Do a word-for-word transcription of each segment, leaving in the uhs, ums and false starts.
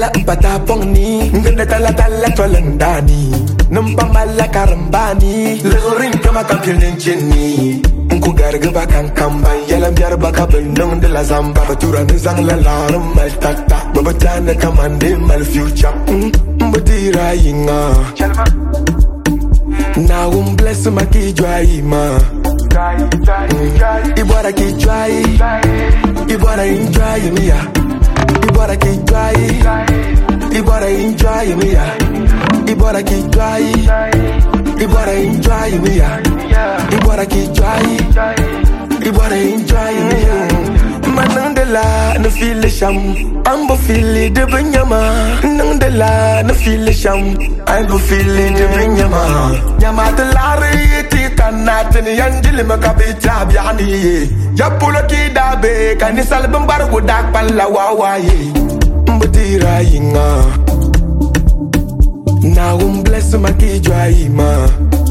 tala mpata pongni, ngenda tala tala twalandani, nampa mala karambani, legorin kama kampilin chini. Unku garga bakan kamban, yalam biar baka benung de la zamba, batura nizang la larum mal tata, babatana kamande mal future. Mbadira yinga, now um bless my ki dry ma. Ibora ki dry, Ibora enjoy me ya. Ibora ki dry, Ibora enjoy me ya. Ibora ki dry, Ibora enjoy me ya. Ibora ki dry, Ibora enjoy me ya. Manandela na feel sham, ambo feel de benyama. Nandela na feel sham, ambo feel de benyama. Nyama de lare ti kanatni yanjili makabita biani. Yapulo ki dabe kanisal bambar gudak pala wawaye. Mbadira yinga, now um bless my ki dry ma.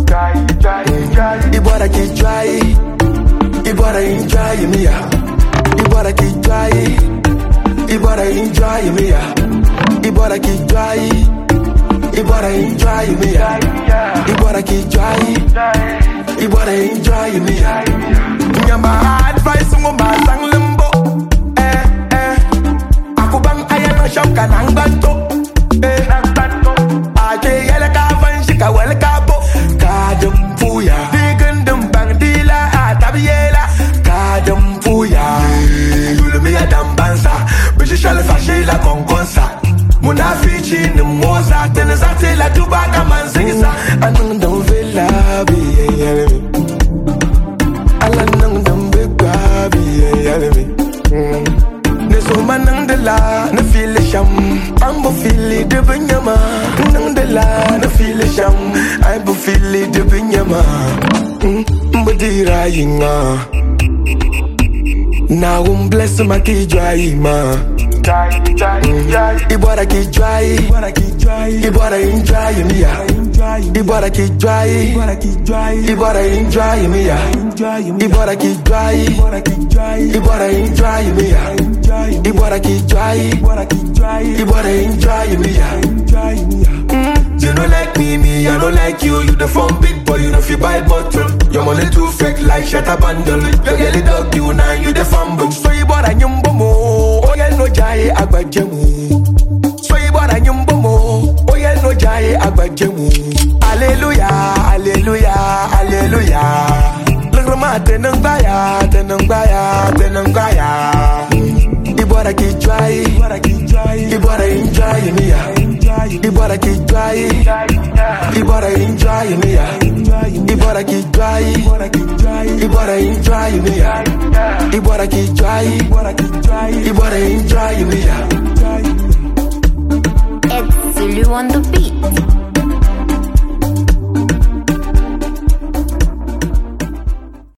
Ibora ki dry, Ibora enjoy me ya. Ibora ki dry, Ibora enjoy me ya. Ibora ki dry, Ibora enjoy me ya. Ibora ki dry, Ibora enjoy me ya. Nyamba advice mo basang lembo, eh eh. Aku bang ayano shop kanang banto, eh nang banto. Ake yele ka vanshi ka wele ka bo, kadem fuya. Digendem bang dila atabiela, kadem fuya. Dambanza, bishi shall fashe la konkonsa. Munafichi ni moza, tenezate la tubaka manzinza. Anang dam vela bi yelemi, alanang dam begwa bi yelemi. Neso manang de la, ne feel sham, ambo feel de benyama. Nang de la, ne feel sham, ambo feel de benyama. Mbadira yinga. Now um bless my ki dry ma. Ibora ki dry, Ibora enjoy me ya. Ibora ki dry, Ibora enjoy me ya. Ibora ki dry, Ibora enjoy me ya. Ibora ki dry, Ibora enjoy me ya. You don't like me, me, I don't like you. You the phone big boy, you don't feel buy bottle. Your money too fake like shut up bundle. You get it dog, you now you the fumble. So you bought a nyumbo mo, oh yeah no jai agbajemu. So you bought a nyumbo mo, oh yeah no jai agbajemu. Hallelujah, hallelujah, hallelujah. Lama tenang baya, tenang baya, tenang baya. Ibora ki dry, Ibora enjoy me ya. Ibora ki dry, Ibora enjoy me ya. Ibora ki dry, Ibora enjoy me ya. Ibora ki dry, Ibora enjoy me ya. It's Zulu on the beat.